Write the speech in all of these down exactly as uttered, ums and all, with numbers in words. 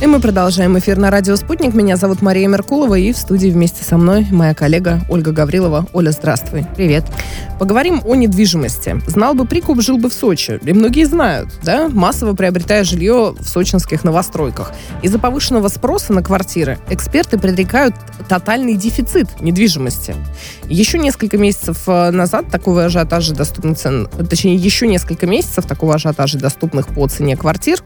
И мы продолжаем эфир на радио «Спутник». Меня зовут Мария Меркулова, и в студии вместе со мной моя коллега Ольга Гаврилова. Оля, здравствуй. Привет. Поговорим о недвижимости. Знал бы прикуп, жил бы в Сочи. И многие знают, да, массово приобретая жилье в сочинских новостройках. Из-за повышенного спроса на квартиры эксперты предрекают тотальный дефицит недвижимости. Еще несколько месяцев назад такого ажиотажа доступных цен, точнее, еще несколько месяцев такого ажиотажа доступных по цене квартир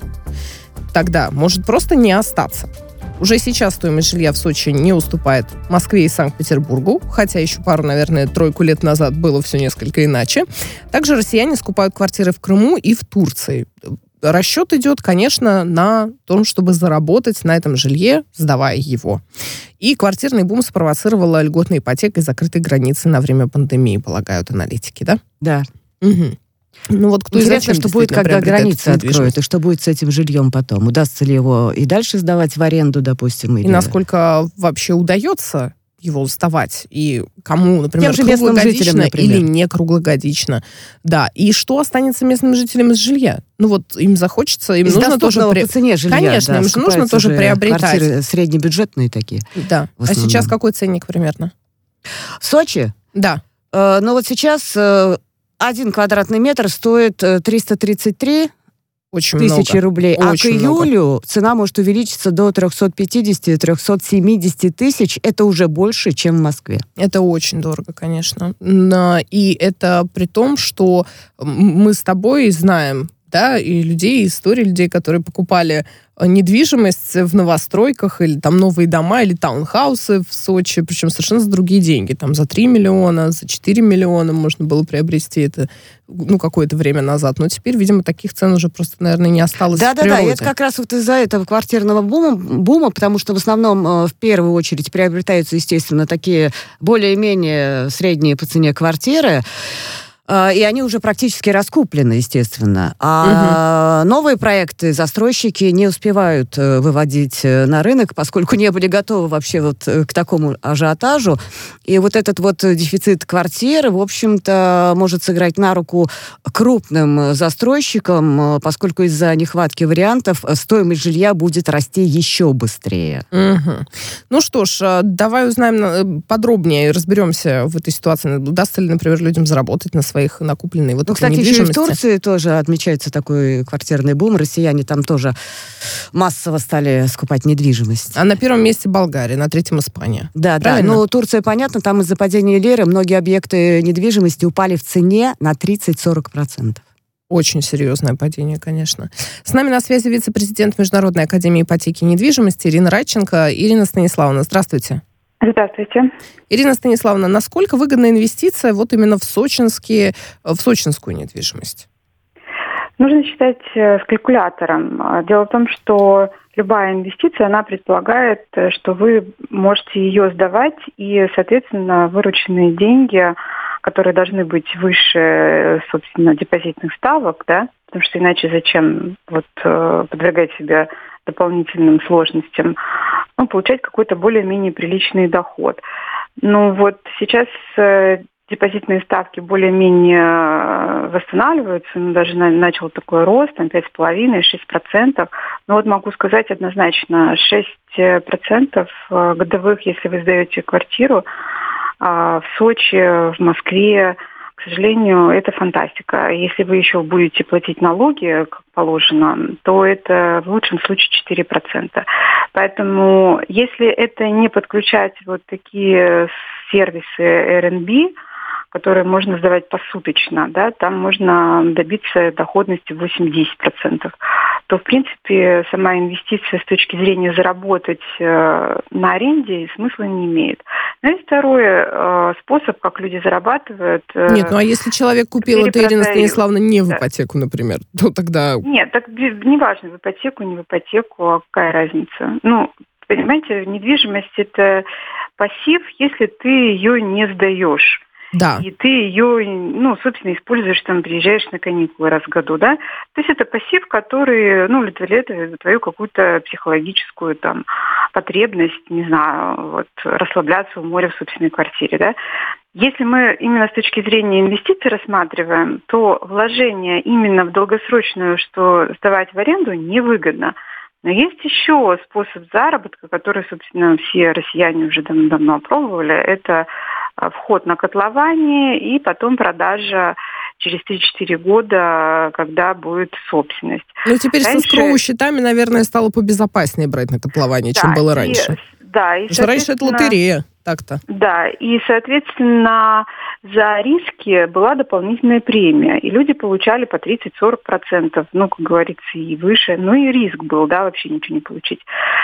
тогда может просто не остаться. Уже сейчас стоимость жилья в Сочи не уступает Москве и Санкт-Петербургу, хотя еще пару, наверное, тройку лет назад было все несколько иначе. Также россияне скупают квартиры в Крыму и в Турции. Расчет идет, конечно, на том, чтобы заработать на этом жилье, сдавая его. И квартирный бум спровоцировала льготная ипотека и закрытые границы на время пандемии, полагают аналитики, да? Да. Угу. Ну вот кто Интересно, что будет, когда границы откроют, и что будет с этим жильем потом? Удастся ли его и дальше сдавать в аренду, допустим? Или... И насколько вообще удается его сдавать, и кому, например, круглогодично жителям, например. Или не круглогодично. Да, и что останется местным жителям из жилья? Ну вот им захочется, им из нужно тоже... При... по цене жилья, Конечно, да, им же нужно тоже приобретать. Квартиры среднебюджетные такие. Да. А сейчас какой ценник примерно? В Сочи? Да. Э, ну вот сейчас... Э, Один квадратный метр стоит триста тридцать три Очень тысячи много. рублей, Очень а к июлю много. Цена может увеличиться до триста пятьдесят - триста семьдесят тысяч. Это уже больше, чем в Москве. Это очень дорого, конечно. И это при том, что мы с тобой знаем, да, и людей, и истории людей, которые покупали недвижимость в новостройках, или там новые дома, или таунхаусы в Сочи, причем совершенно за другие деньги. Там за три миллиона, за четыре миллиона можно было приобрести это, ну, какое-то время назад. Но теперь, видимо, таких цен уже просто, наверное, не осталось да, в да, природе. Да, да, это как раз вот из-за этого квартирного бума, бума, потому что в основном в первую очередь приобретаются, естественно, такие более-менее средние по цене квартиры, и они уже практически раскуплены, естественно. А угу. новые проекты застройщики не успевают выводить на рынок, поскольку не были готовы вообще вот к такому ажиотажу. И вот этот вот дефицит квартир, в общем-то, может сыграть на руку крупным застройщикам, поскольку из-за нехватки вариантов стоимость жилья будет расти еще быстрее. Угу. Ну что ж, давай узнаем подробнее, разберемся в этой ситуации. Удастся ли, например, людям заработать на свои их накупленные вот ну, этой кстати, недвижимости. еще и в Турции тоже отмечается такой квартирный бум. Россияне там тоже массово стали скупать недвижимость. А на первом месте Болгария, на третьем Испания. Да, правильно? Да. Ну, Турция, понятно, там из-за падения лиры многие объекты недвижимости упали в цене на тридцать-сорок процентов. Очень серьезное падение, конечно. С нами на связи вице-президент Международной академии ипотеки и недвижимости Ирина Радченко. Ирина Станиславовна, здравствуйте. Здравствуйте. Ирина Станиславовна, насколько выгодна инвестиция вот именно в сочинские, в сочинскую недвижимость? Нужно считать с калькулятором. Дело в том, что любая инвестиция, она предполагает, что вы можете ее сдавать, и, соответственно, вырученные деньги, которые должны быть выше, собственно, депозитных ставок, да, потому что иначе зачем вот подвергать себя дополнительным сложностям, ну, получать какой-то более-менее приличный доход. Ну вот сейчас э, депозитные ставки более-менее восстанавливаются, ну, даже на, начал такой рост, там пять с половиной - шесть процентов. Но вот могу сказать однозначно, шесть процентов годовых, если вы сдаете квартиру э, в Сочи, в Москве, к сожалению, это фантастика. Если вы еще будете платить налоги, как положено, то это в лучшем случае четыре процента. Поэтому, если это не подключать вот такие сервисы эр эн би, которые можно сдавать посуточно, да, там можно добиться доходности восемь-десять процентов, то, в принципе, сама инвестиция с точки зрения заработать э, на аренде смысла не имеет. Ну и второй э, способ, как люди зарабатывают... Э, Нет, ну а если человек купил это, Ирина Станиславовна, не в ипотеку, например, то тогда... Нет, так неважно, в ипотеку, не в ипотеку, а какая разница? Ну, понимаете, недвижимость – это пассив, если ты ее не сдаешь. Да. И ты ее, ну, собственно, используешь, там, приезжаешь на каникулы раз в году, да? То есть это пассив, который, ну, удовлетворяет твою какую-то психологическую, там, потребность, не знаю, вот, расслабляться у моря в собственной квартире, да? Если мы именно с точки зрения инвестиций рассматриваем, то вложение именно в долгосрочную, что сдавать в аренду, невыгодно. Но есть еще способ заработка, который, собственно, все россияне уже давно опробовали. Это вход на котловане и потом продажа через три-четыре года, когда будет собственность. Ну, теперь раньше... со скроу-счетами, наверное, стало побезопаснее брать на котловане, да, чем было раньше. И, да, и, Потому что раньше это лотерея, так-то. Да, и, соответственно, за риски была дополнительная премия, и люди получали по тридцать-сорок процентов, ну, как говорится, и выше, ну, и риск был, да, вообще ничего не получить.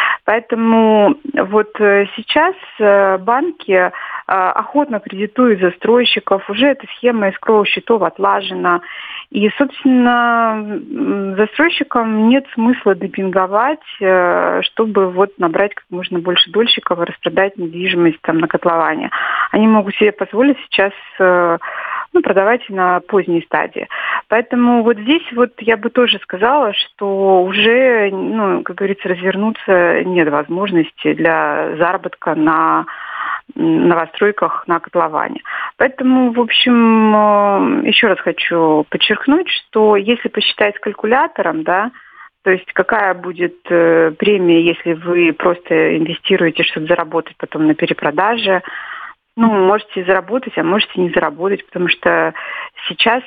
Поэтому вот сейчас банки охотно кредитуют застройщиков, уже эта схема эскроу-счетов отлажена, и, собственно, застройщикам нет смысла депинговать, чтобы вот набрать как можно больше дольщиков и распродать недвижимость там на котловане. Они могут себе позволить сейчас ну, продавать на поздней стадии. Поэтому вот здесь вот я бы тоже сказала, что уже, ну, как говорится, развернуться нет возможности для заработка на новостройках на котловане. Поэтому, в общем, еще раз хочу подчеркнуть, что если посчитать с калькулятором, да, то есть какая будет э, премия, если вы просто инвестируете, чтобы заработать потом на перепродаже, ну, можете заработать, а можете не заработать, потому что сейчас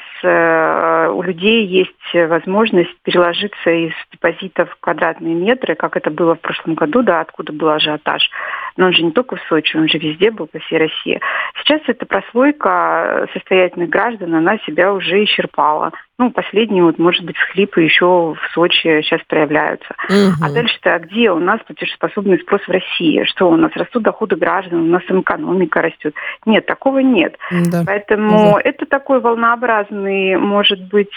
э, у людей есть возможность переложиться из депозитов в квадратные метры, как это было в прошлом году, да, откуда был ажиотаж. Но он же не только в Сочи, он же везде был, по всей России. Сейчас эта прослойка состоятельных граждан, она себя уже исчерпала. Ну, последние, вот, может быть, всхлипы еще в Сочи сейчас проявляются. Угу. А дальше-то где у нас платежеспособный спрос в России? Что у нас растут доходы граждан, у нас экономика растет? Нет, такого нет. Да. Поэтому угу. это такой волнообразный, может быть,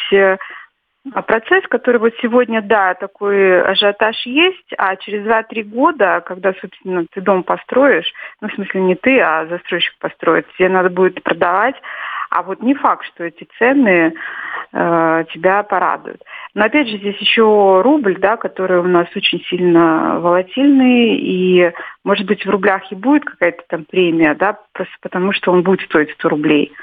процесс, который вот сегодня, да, такой ажиотаж есть, а через два-три года, когда, собственно, ты дом построишь, ну, в смысле, не ты, а застройщик построит, тебе надо будет продавать, а вот не факт, что эти цены э, тебя порадуют. Но, опять же, здесь еще рубль, да, который у нас очень сильно волатильный, и, может быть, в рублях и будет какая-то там премия, да, просто потому что он будет стоить сто рублей.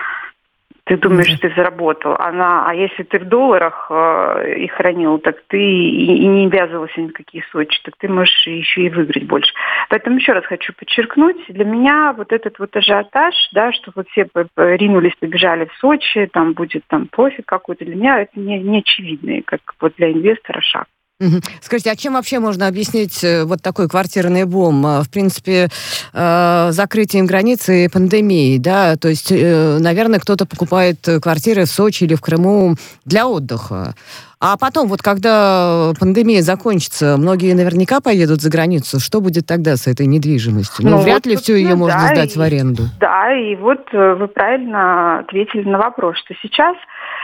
Ты думаешь, mm-hmm. ты заработал. Она, а если ты в долларах э, их хранил, так ты и, и не ввязывался ни в какие Сочи, так ты можешь еще и выиграть больше. Поэтому еще раз хочу подчеркнуть, для меня вот этот вот ажиотаж, да, что вот все ринулись, побежали в Сочи, там будет там профит какой-то, для меня это не, не очевидный, как вот для инвестора шаг. Угу. Скажите, а чем вообще можно объяснить вот такой квартирный бум? В принципе, э, закрытием границы и пандемией, да? То есть, э, наверное, кто-то покупает квартиры в Сочи или в Крыму для отдыха. А потом, вот когда пандемия закончится, многие наверняка поедут за границу. Что будет тогда с этой недвижимостью? Ну, ну вряд вот, ли все ее да, можно сдать и, в аренду. Да, и вот вы правильно ответили на вопрос, что сейчас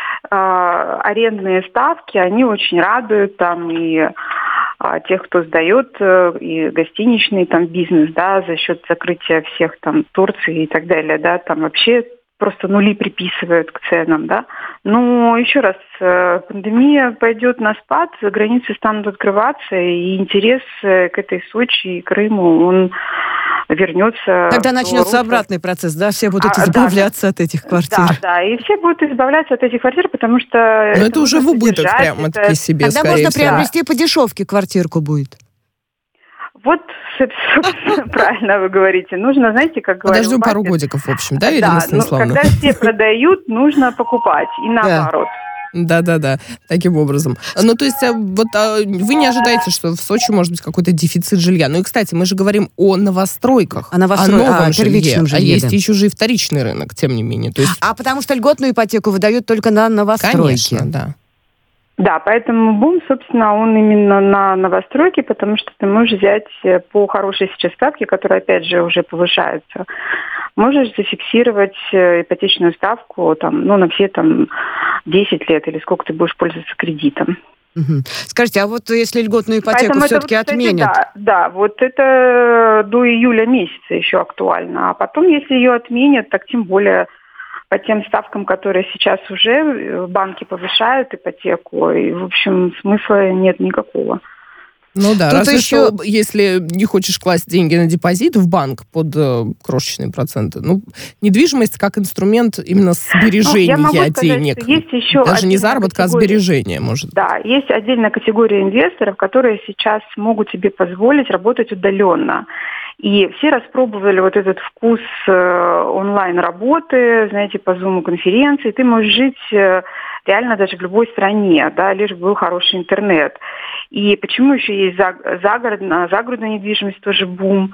арендные ставки, они очень радуют там и а, тех, кто сдает, и гостиничный там бизнес, да, за счет закрытия всех там Турции и так далее, да, там вообще просто нули приписывают к ценам, да. Но еще раз, пандемия пойдет на спад, границы станут открываться, и интерес к этой Сочи и Крыму, он вернется. Тогда начнется обратный процесс, да? Все будут а, избавляться да, от этих квартир. Да, да, и все будут избавляться от этих квартир, потому что... Но это, это уже в убыток прямо-таки себе, Тогда скорее можно всего. приобрести по дешевке квартирку будет. Вот, правильно вы говорите. Нужно, знаете, как говорят... Подождем пару годиков, в общем, да, Ирина Станиславовна? Когда все продают, нужно покупать, и наоборот. Да-да-да, таким образом. Ну, то есть, вот вы не ожидаете, что в Сочи может быть какой-то дефицит жилья. Ну и, кстати, мы же говорим о новостройках, о, новострой... о новом а, жилье. жилье. А есть еще же и вторичный рынок, тем не менее. То есть... А потому что льготную ипотеку выдают только на новостройки. Конечно, да. Да, поэтому бум, собственно, он именно на новостройке, потому что ты можешь взять по хорошей сейчас ставке, которая, опять же, уже повышается, можешь зафиксировать ипотечную ставку там, ну, на все там десять лет или сколько ты будешь пользоваться кредитом. Угу. Скажите, а вот если льготную ипотеку Поэтому все-таки вот, кстати, отменят? Да, да, вот это до июля месяца еще актуально. А потом, если ее отменят, так тем более по тем ставкам, которые сейчас уже банки повышают ипотеку, и, в общем, смысла нет никакого. Ну да, Тут разве еще... что, если не хочешь класть деньги на депозит в банк под э, крошечные проценты. Ну, недвижимость как инструмент именно сбережения ну, я могу сказать, денег. что есть еще Даже не заработка, категория... а сбережения, может быть. Да, есть отдельная категория инвесторов, которые сейчас могут себе позволить работать удаленно. И все распробовали вот этот вкус э, онлайн-работы, знаете, по Zoom-конференции. Ты можешь жить э, реально даже в любой стране, да, лишь бы был хороший интернет. И почему еще есть загородная, загородная недвижимость, тоже бум?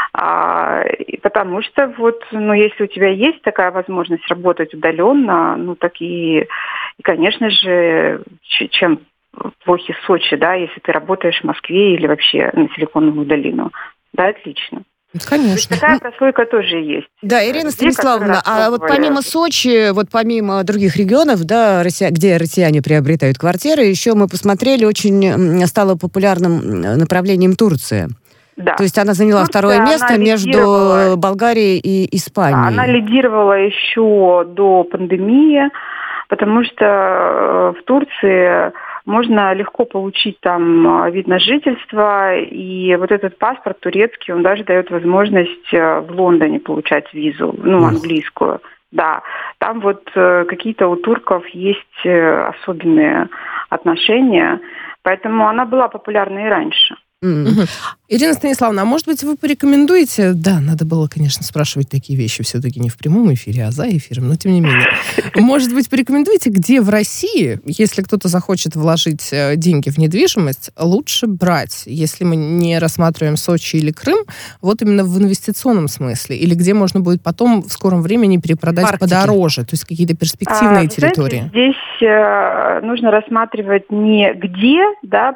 А, потому что вот, ну, если у тебя есть такая возможность работать удаленно, ну, так и, и конечно же, чем плохи Сочи, да, если ты работаешь в Москве или вообще на Силиконовую долину. Да, отлично. Конечно. То есть такая прослойка тоже есть. Да, Ирина Станиславовна, а вот помимо Сочи, вот помимо других регионов, да, где россияне приобретают квартиры, еще мы посмотрели, очень стало популярным направлением Турция. Да. То есть она заняла Турция, второе место между Болгарией и Испанией. Она лидировала еще до пандемии, потому что в Турции можно легко получить там вид на жительство, и вот этот паспорт турецкий, он даже дает возможность в Лондоне получать визу, ну, английскую. Да, там вот какие-то у турков есть особенные отношения, поэтому она была популярна и раньше. Mm-hmm. Ирина Станиславовна, а может быть, вы порекомендуете... Да, надо было, конечно, спрашивать такие вещи все-таки не в прямом эфире, а за эфиром, но тем не менее. Может быть, порекомендуете, где в России, если кто-то захочет вложить деньги в недвижимость, лучше брать, если мы не рассматриваем Сочи или Крым, вот именно в инвестиционном смысле, или где можно будет потом в скором времени перепродать Арктики. Подороже, то есть какие-то перспективные а, территории? Знаете, здесь э, нужно рассматривать не где, да,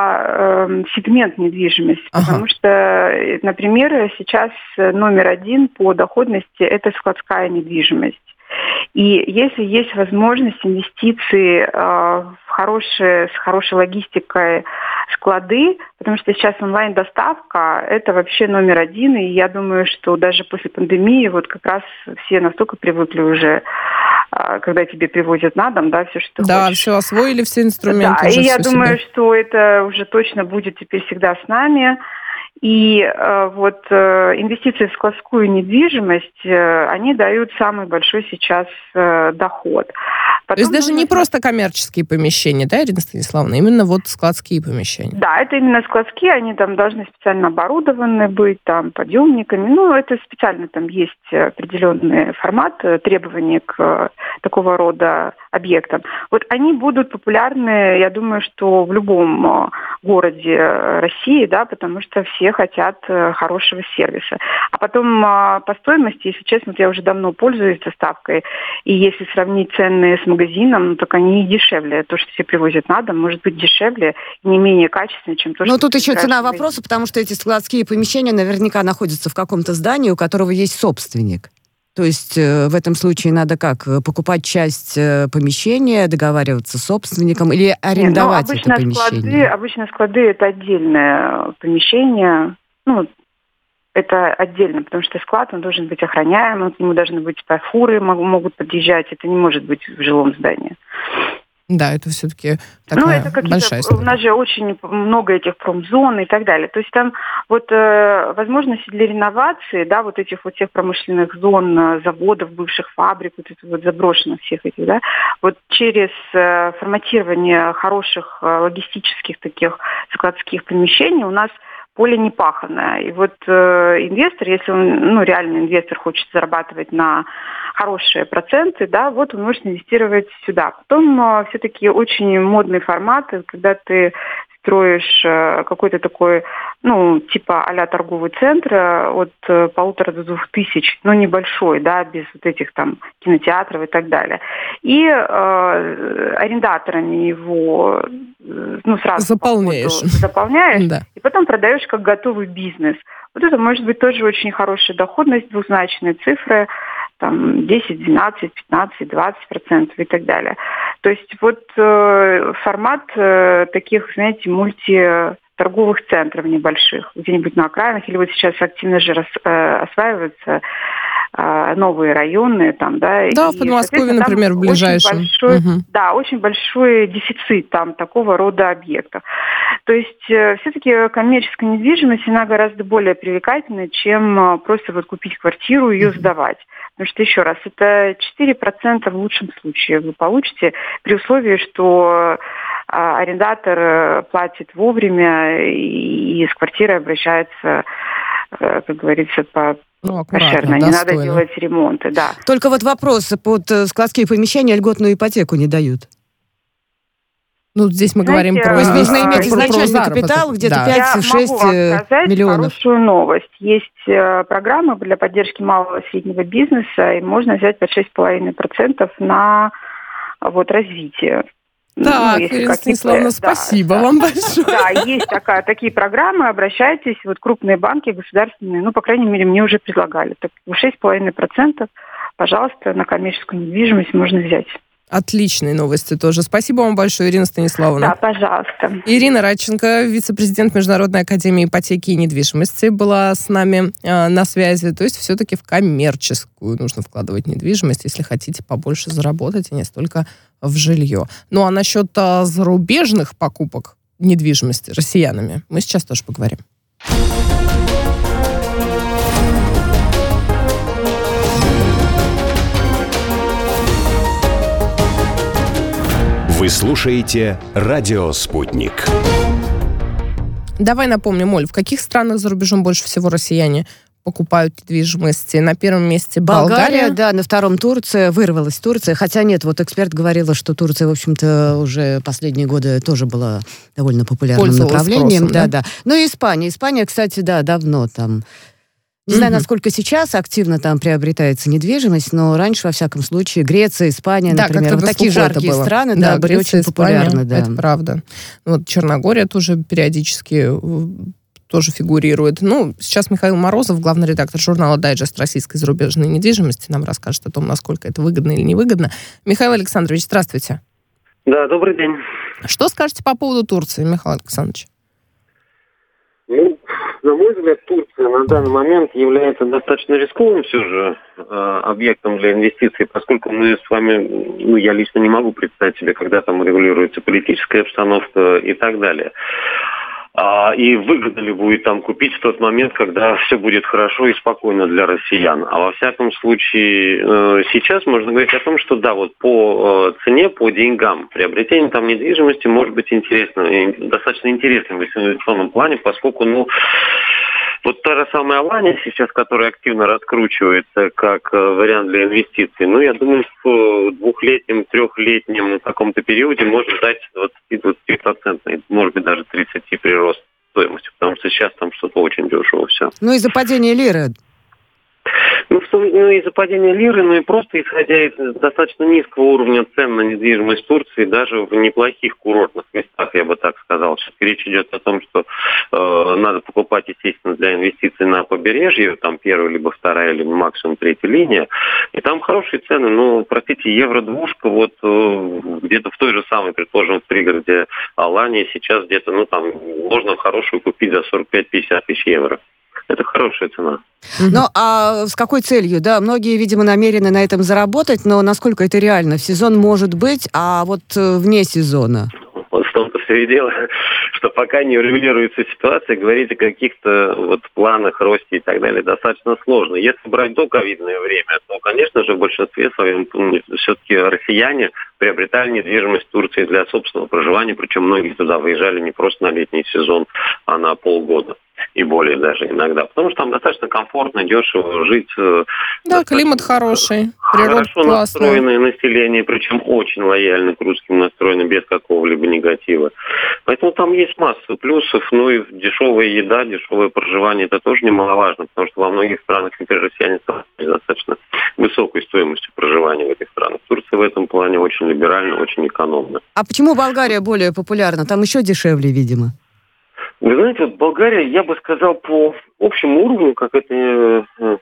а э, сегмент недвижимости. Ага. Потому что, например, сейчас номер один по доходности – это складская недвижимость. И если есть возможность инвестиций э, в хорошие, с хорошей логистикой склады, потому что сейчас онлайн-доставка – это вообще номер один. И я думаю, что даже после пандемии вот как раз все настолько привыкли уже, э, когда тебе привозят на дом, да, все, что ты да, хочешь. все освоили, все инструменты. Да, и я себе. думаю, что это уже точно будет теперь всегда с нами. И э, вот э, инвестиции в складскую недвижимость, э, они дают самый большой сейчас э, доход. Потом То есть даже нужно... не просто коммерческие помещения, да, Ирина Станиславовна, именно вот складские помещения? Да, это именно складские, они там должны специально оборудованы быть, там, подъемниками. Ну, это специально там есть определенный формат, требования к такого рода объектам. Вот они будут популярны, я думаю, что в любом городе России, да, потому что все хотят хорошего сервиса. А потом по стоимости, если честно, вот я уже давно пользуюсь доставкой, и если сравнить цены с магазином, ну, так они и дешевле. То, что все привозят на дом, может быть дешевле, не менее качественно, чем то, Но что... Но тут еще цена вопроса, потому что эти складские помещения наверняка находятся в каком-то здании, у которого есть собственник. То есть э, в этом случае надо как? Покупать часть э, помещения, договариваться с собственником или арендовать Нет, ну, это помещение? Склады, обычно склады – это отдельное помещение. Ну, это отдельно, потому что склад, он должен быть охраняемым, к нему должны быть фуры, могут подъезжать. Это не может быть в жилом здании. Да, это все-таки такая ну, это большая история. У нас же очень много этих промзон и так далее. То есть там вот э, возможности для реновации, да, вот этих вот всех промышленных зон, заводов, бывших фабрик, вот это вот заброшенных всех этих, да, вот через э, форматирование хороших э, логистических таких складских помещений у нас поле не паханое. И вот э, инвестор, если он, ну, реальный инвестор хочет зарабатывать на хорошие проценты, да, вот он может инвестировать сюда. Потом э, все-таки очень модный формат, когда ты строишь э, какой-то такой, ну, типа а-ля торговый центр э, от э, полутора до двух тысяч, но небольшой, да, без вот этих там кинотеатров и так далее. И э, арендаторами его э, ну, сразу заполняешь, походу, заполняешь да. И потом продаешь как готовый бизнес. Вот это может быть тоже очень хорошая доходность, двузначные цифры, там десять, двенадцать, пятнадцать, двадцать процентов и так далее. То есть вот э, формат э, таких, знаете, мультиторговых центров небольших, где-нибудь на окраинах, или вот сейчас активно же рас, э, осваиваются э, новые районы там, да. Да, и, в Подмосковье, например, в ближайшем. Большой, угу. Да, очень большой дефицит там такого рода объектов. То есть все-таки коммерческая недвижимость, она гораздо более привлекательна, чем просто вот купить квартиру и ее сдавать. Потому что, еще раз, это четыре процента в лучшем случае вы получите при условии, что арендатор платит вовремя и с квартирой обращается, как говорится, по... Ну, кошерно, не надо делать ремонты, да. Только вот вопрос, под складские помещения льготную ипотеку не дают. Ну, здесь мы Знаете, говорим про... То есть нужно иметь про, изначальный капитал где-то да. пять-шесть миллионов. Я могу вам сказать хорошую новость. Есть э, программа для поддержки малого и среднего бизнеса, и можно взять под шесть целых пять десятых процента на вот, развитие. Так, ну, Ирина Станиславовна, спасибо да, вам большое. Да, есть такая, такие программы, обращайтесь, вот крупные банки государственные, ну, по крайней мере, мне уже предлагали. Так, шесть целых пять десятых процента, пожалуйста, на коммерческую недвижимость можно взять. Отличные новости тоже. Спасибо вам большое, Ирина Станиславовна. Да, пожалуйста. Ирина Радченко, вице-президент Международной академии ипотеки и недвижимости, была с нами э, на связи. То есть все-таки в коммерческую нужно вкладывать недвижимость, если хотите побольше заработать, а не столько в жилье. Ну а насчет э, зарубежных покупок недвижимости россиянами мы сейчас тоже поговорим. Вы слушаете «Радио Спутник». Давай напомним, Оль, в каких странах за рубежом больше всего россияне покупают недвижимость? На первом месте Болгария. Болгария, да, на втором Турция. Вырвалась Турция. Хотя нет, вот эксперт говорила, что Турция, в общем-то, уже последние годы тоже была довольно популярным Пользовалась направлением. спросом, да, да? да. Ну и Испания. Испания, кстати, да, давно там... Не знаю, насколько сейчас активно там приобретается недвижимость, но раньше, во всяком случае, Греция, Испания, да, например, вот такие жаркие страны, да, да, были Греция, очень популярны. Испания, Да. Это правда. Вот Черногория тоже периодически тоже фигурирует. Ну, сейчас Михаил Морозов, главный редактор журнала «Дайджест российской зарубежной недвижимости», нам расскажет о том, насколько это выгодно или невыгодно. Михаил Александрович, здравствуйте. Да, добрый день. Что скажете по поводу Турции, Михаил Александрович? Ну, на мой взгляд, Турция на данный момент является достаточно рискованным все же э, объектом для инвестиций, поскольку мы с вами, ну, я лично не могу представить себе, когда там регулируется политическая обстановка и так далее. А, и выгодно ли будет там купить в тот момент, когда все будет хорошо и спокойно для россиян. А во всяком случае, э, сейчас можно говорить о том, что да, вот по э, цене, по деньгам, приобретение там недвижимости может быть интересно, и достаточно интересным в инвестиционном плане, поскольку, ну, вот та же самая Алания сейчас, которая активно раскручивается как э, вариант для инвестиций, ну, я думаю, в двухлетнем, трехлетнем каком-то периоде может дать двадцать-двадцать процентов, может быть, даже тридцать процентов прирост стоимости, потому что сейчас там что-то очень дешево все. Ну, из-за падения лиры. Ну, в том, ну, из-за падения лиры, ну и просто исходя из достаточно низкого уровня цен на недвижимость Турции, даже в неплохих курортных местах, я бы так сказал. Сейчас речь идет о том, что э, надо покупать, естественно, для инвестиций на побережье, там первая, либо вторая, либо максимум третья линия, и там хорошие цены. Ну, простите, евро-двушка вот э, где-то в той же самой, предположим, в пригороде Алании сейчас где-то, ну, там можно хорошую купить за сорок пять-пятьдесят тысяч евро. Это хорошая цена. Ну, а с какой целью? Да, многие, видимо, намерены на этом заработать, но насколько это реально? В сезон может быть, а вот вне сезона? Вот в том-то все и дело, что пока не регулируется ситуация, говорить о каких-то вот планах, росте и так далее достаточно сложно. Если брать доковидное время, то, конечно же, в большинстве своем все-таки россияне приобретали недвижимость в Турции для собственного проживания, причем многие туда выезжали не просто на летний сезон, а на полгода. И более даже иногда. Потому что там достаточно комфортно, дешево жить. Да, климат хороший, природа хорошо классная. настроенное население, причем очень лояльно к русским настроено, без какого-либо негатива. Поэтому там есть масса плюсов. Ну и дешевая еда, дешевое проживание, это тоже немаловажно, потому что во многих странах, например, россияне сталкиваются с достаточно высокой стоимостью проживания в этих странах. Турция в этом плане очень либеральна, очень экономна. А почему Болгария более популярна? Там еще дешевле, видимо. Вы знаете, вот Болгария, я бы сказал, по общему уровню, как это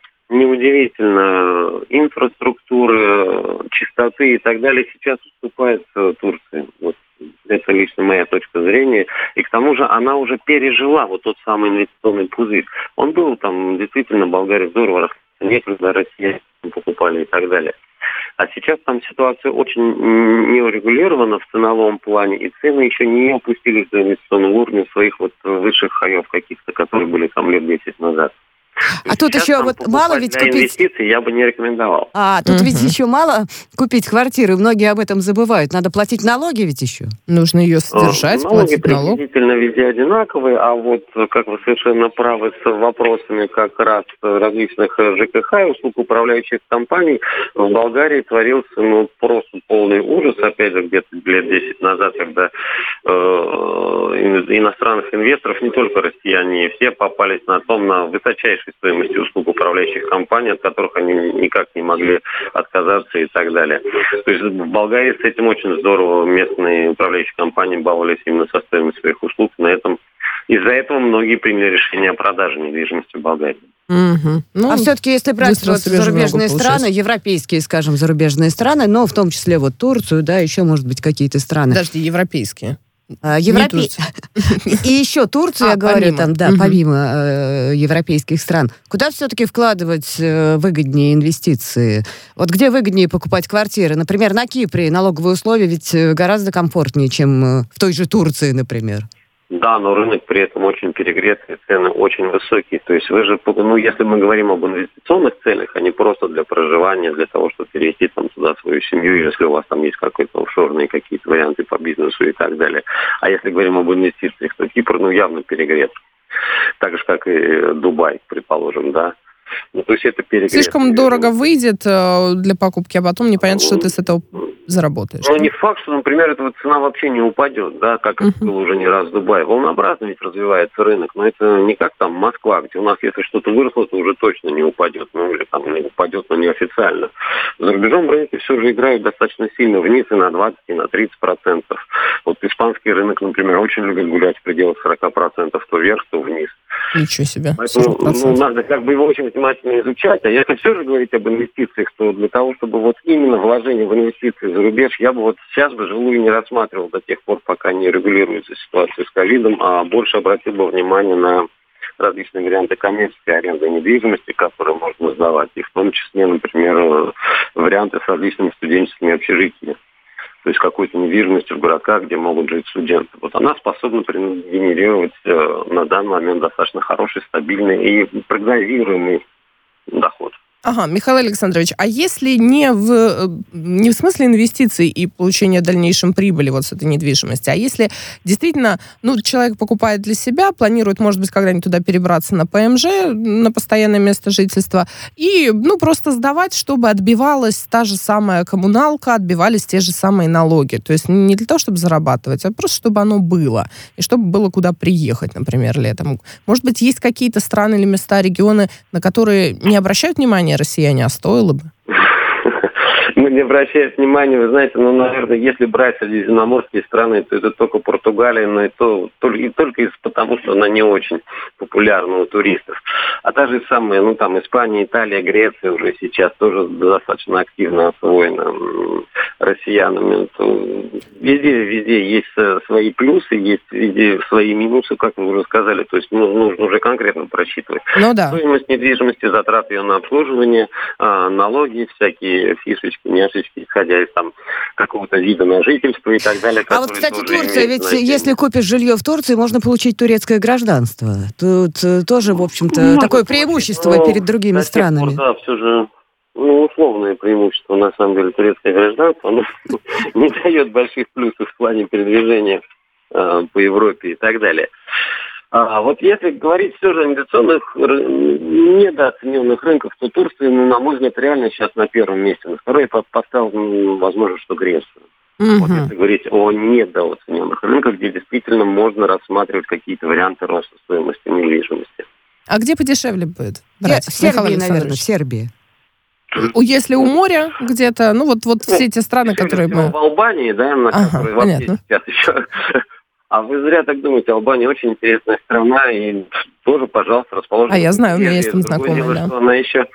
неудивительно, инфраструктуры, чистоты и так далее, сейчас уступает Турции. Вот это лично моя точка зрения. И к тому же она уже пережила вот тот самый инвестиционный пузырь. Он был там, действительно, Болгария здорово росла, некогда Россия покупали и так далее. А сейчас там ситуация очень неурегулирована в ценовом плане, и цены еще не опустились до инвестиционного уровня своих вот высших хаев каких-то, которые были там лет десять назад. А тут еще вот мало ведь для купить... инвестиций я бы не рекомендовал. А, тут Мгм. ведь еще мало купить квартиры, многие об этом забывают. Надо платить налоги ведь еще. Нужно ее содержать, Налоги платить налог. приблизительно везде одинаковые, а вот, как вы совершенно правы, с вопросами как раз различных ЖКХ и услуг управляющих компаний, в Болгарии творился ну, просто полный ужас, опять же, где-то лет десять назад, когда э, иностранных инвесторов, не только россияне, все попались на том, на высочайшей стоимости услуг управляющих компаний, от которых они никак не могли отказаться и так далее. То есть в Болгарии с этим очень здорово местные управляющие компании баловались именно со стоимостью своих услуг. На этом из-за этого многие приняли решение о продаже недвижимости в Болгарии. Мгм. Ну, А все-таки, если брать быстро вот себе же зарубежные много страны, получается. европейские, скажем, зарубежные страны, но в том числе вот Турцию, да, еще, может быть, какие-то страны. Подожди, европейские. А, Не Европе- Турция. И еще Турцию, А, я говорю, помимо. там, да, Мгм. помимо э, европейских стран. Куда все-таки вкладывать э, выгоднее инвестиции? Вот где выгоднее покупать квартиры? Например, на Кипре налоговые условия ведь э, гораздо комфортнее, чем э, в той же Турции, например. Да, но рынок при этом очень перегретый, цены очень высокие. То есть вы же, ну, если мы говорим об инвестиционных целях, а не просто для проживания, для того, чтобы перевести там туда свою семью, если у вас там есть какие-то офшорные какие-то варианты по бизнесу и так далее. А если говорим об инвестициях, то Кипр, ну, явно перегрет. Так же, как и Дубай, предположим, да. Ну, то есть это перегрет. Слишком дорого выйдет э, для покупки, а потом непонятно, что ты с этого заработаешь. Ну, не факт, что, например, эта вот цена вообще не упадет, да, как это Мгм. было уже не раз в Дубае. Волнообразно ведь развивается рынок, но это не как там Москва, где у нас, если что-то выросло, то уже точно не упадет, ну, или там не упадет, но неофициально. За рубежом рынки все же играют достаточно сильно вниз, и на двадцать, и на тридцать процентов. Вот испанский рынок, например, очень любит гулять в пределах сорок процентов то вверх, то вниз. Ничего себе. Поэтому сорок ну, процентов. надо как бы его очень внимательно изучать. А если все же говорить об инвестициях, то для того, чтобы вот именно вложение в инвестиции за рубеж, я бы вот сейчас бы жилую не рассматривал до тех пор, пока не регулируется ситуация с ковидом, а больше обратил бы внимание на различные варианты коммерческой аренды недвижимости, которые можно сдавать. И в том числе, например, варианты с различными студенческими общежитиями. То есть какой-то недвижимости в городках, где могут жить студенты. Вот она способна генерировать э, на данный момент достаточно хороший, стабильный и прогнозируемый доход. Ага, Михаил Александрович, а если не в, не в смысле инвестиций и получения дальнейшем прибыли вот с этой недвижимости, а если действительно, ну, человек покупает для себя, планирует, может быть, когда-нибудь туда перебраться на ПМЖ, на постоянное место жительства, и, ну, просто сдавать, чтобы отбивалась та же самая коммуналка, отбивались те же самые налоги. То есть не для того, чтобы зарабатывать, а просто чтобы оно было, и чтобы было куда приехать, например, летом. Может быть, есть какие-то страны или места, регионы, на которые не обращают внимания россияне, а стоило бы? Ну, не обращает внимания, вы знаете, ну, наверное, если брать средиземноморские страны, то это только Португалия, но и, то, и только из потому, что она не очень популярна у туристов. А та же самая, ну, там, Испания, Италия, Греция уже сейчас тоже достаточно активно освоена россиянами. То везде, везде есть свои плюсы, есть везде свои минусы, как вы уже сказали, то есть ну, нужно уже конкретно просчитывать. Ну да. Стоимость недвижимости, затраты ее на обслуживание, налоги, всякие фишечки, няшечки, исходя из там какого-то вида на жительство и так далее. А вот, кстати, Турция, ведь если купишь жилье в Турции, можно получить турецкое гражданство. Тут э, тоже, в общем-то, ну, такое преимущество ну, перед другими странами. Пор, да, все же ну, условное преимущество, на самом деле, турецкое гражданство, оно не дает больших плюсов в плане передвижения э, по Европе и так далее. А вот если говорить все же о инвестиционных недооцененных рынках, то Турция, ну, на мой взгляд, реально сейчас на первом месте. На второй поставил, ну, возможно, что Грецию. Угу. Вот если говорить о недооцененных рынках, где действительно можно рассматривать какие-то варианты роста стоимости недвижимости. А где подешевле будет брать? В Сербии, наверное, в Сербии. Если у моря где-то, ну вот, вот все те страны, которые мы... В Албании, да, на ага, которой вообще спят еще... А вы зря так думаете, Албания очень интересная страна, и тоже, пожалуйста, расположена... А я знаю, у меня есть там знакомые, дело, да. Что она еще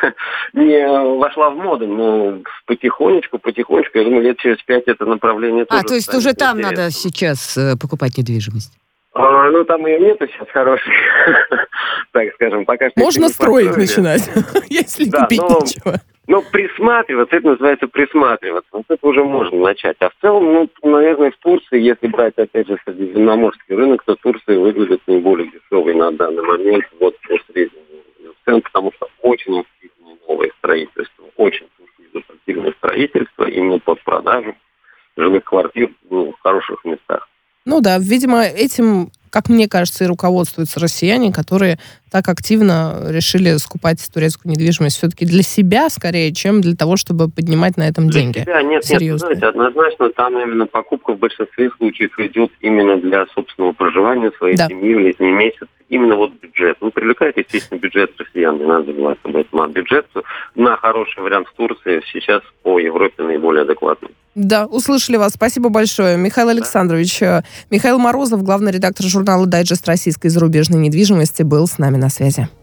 не вошла в моду, но потихонечку, потихонечку, я думаю, лет через пять это направление тоже... А, то есть уже там надо сейчас покупать недвижимость? А, А, ну, там ее нету сейчас хорошей, так скажем, пока что... Можно строить начинать, если купить нечего. Ну, присматриваться, это называется присматриваться. Вот это уже можно начать. А в целом, ну, наверное, в Турции, если брать, опять же, средиземноморский рынок, то Турция выглядит наиболее дешевой на данный момент вот по среднему цен, потому что очень активное новое строительство, очень идет активное строительство именно под продажу жилых квартир ну, в хороших местах. Ну да, видимо, этим, как мне кажется, и руководствуются россияне, которые так активно решили скупать турецкую недвижимость все-таки для себя, скорее, чем для того, чтобы поднимать на этом деньги. Для себя нет, Серьезно. нет, знаете, однозначно там именно покупка в большинстве случаев идет именно для собственного проживания своей да. семьи в летний месяц. Именно вот бюджет. Ну, привлекает, естественно, бюджет россиян, не надо забывать об этом. А бюджет на хороший вариант в Турции сейчас по Европе наиболее адекватный. Да, услышали вас. Спасибо большое. Михаил Александрович. Да. Михаил Морозов, главный редактор журнала «Дайджест российской зарубежной недвижимости», был с нами на связи.